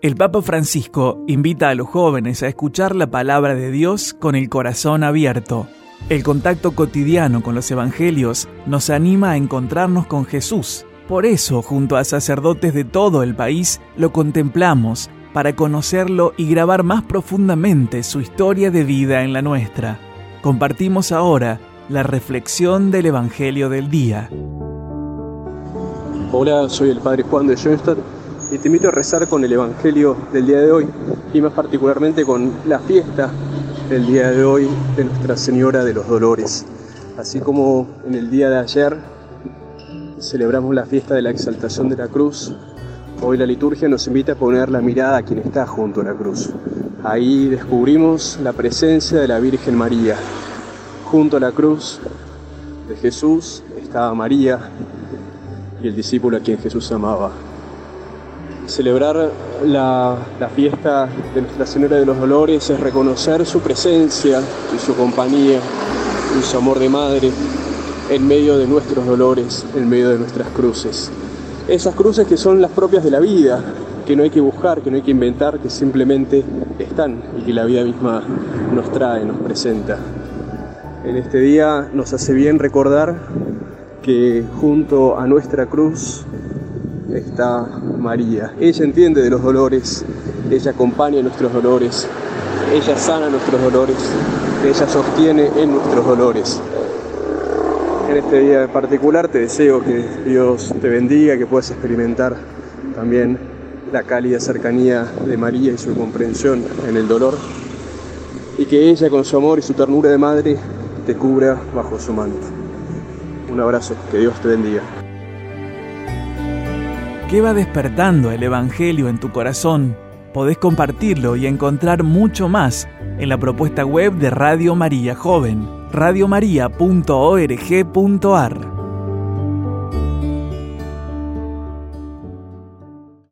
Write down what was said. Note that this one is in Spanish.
El Papa Francisco invita a los jóvenes a escuchar la palabra de Dios con el corazón abierto. El contacto cotidiano con los evangelios nos anima a encontrarnos con Jesús. Por eso, junto a sacerdotes de todo el país, lo contemplamos para conocerlo y grabar más profundamente su historia de vida en la nuestra. Compartimos ahora la reflexión del Evangelio del día. Hola, soy el Padre Juan de Schoenstatt y te invito a rezar con el Evangelio del día de hoy y más particularmente con la fiesta del día de hoy de Nuestra Señora de los Dolores. Así como en el día de ayer celebramos la fiesta de la exaltación de la cruz, hoy la liturgia nos invita a poner la mirada a quien está junto a la cruz. Ahí descubrimos la presencia de la Virgen María. Junto a la cruz de Jesús estaba María y el discípulo a quien Jesús amaba. Celebrar la fiesta de Nuestra Señora de los Dolores es reconocer su presencia y su compañía y su amor de madre en medio de nuestros dolores, en medio de nuestras cruces. Esas cruces que son las propias de la vida, que no hay que buscar, que no hay que inventar, que simplemente están y que la vida misma nos trae, nos presenta. En este día nos hace bien recordar que junto a nuestra cruz está María. Ella entiende de los dolores, ella acompaña nuestros dolores, ella sana nuestros dolores, ella sostiene en nuestros dolores. En este día en particular te deseo que Dios te bendiga, que puedas experimentar también la cálida cercanía de María y su comprensión en el dolor, y que ella con su amor y su ternura de madre te cubra bajo su manto. Un abrazo, que Dios te bendiga. ¿Qué va despertando el Evangelio en tu corazón? Podés compartirlo y encontrar mucho más en la propuesta web de Radio María Joven, radiomaria.org.ar.